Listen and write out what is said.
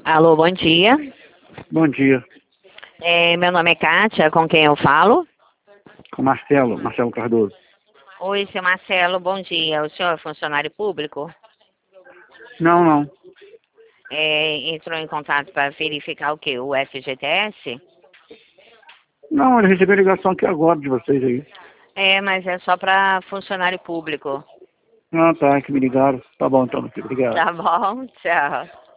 Alô, bom dia. Bom dia. Meu nome é Kátia, com quem eu falo? Com Marcelo Cardoso. Oi, seu Marcelo, bom dia. O senhor é funcionário público? Não. Entrou em contato para verificar o quê? O FGTS? Não, eu recebi a ligação aqui agora de vocês aí. Mas é só para funcionário público. Ah, tá, que me ligaram. Tá bom, então, obrigado. Tá bom, tchau.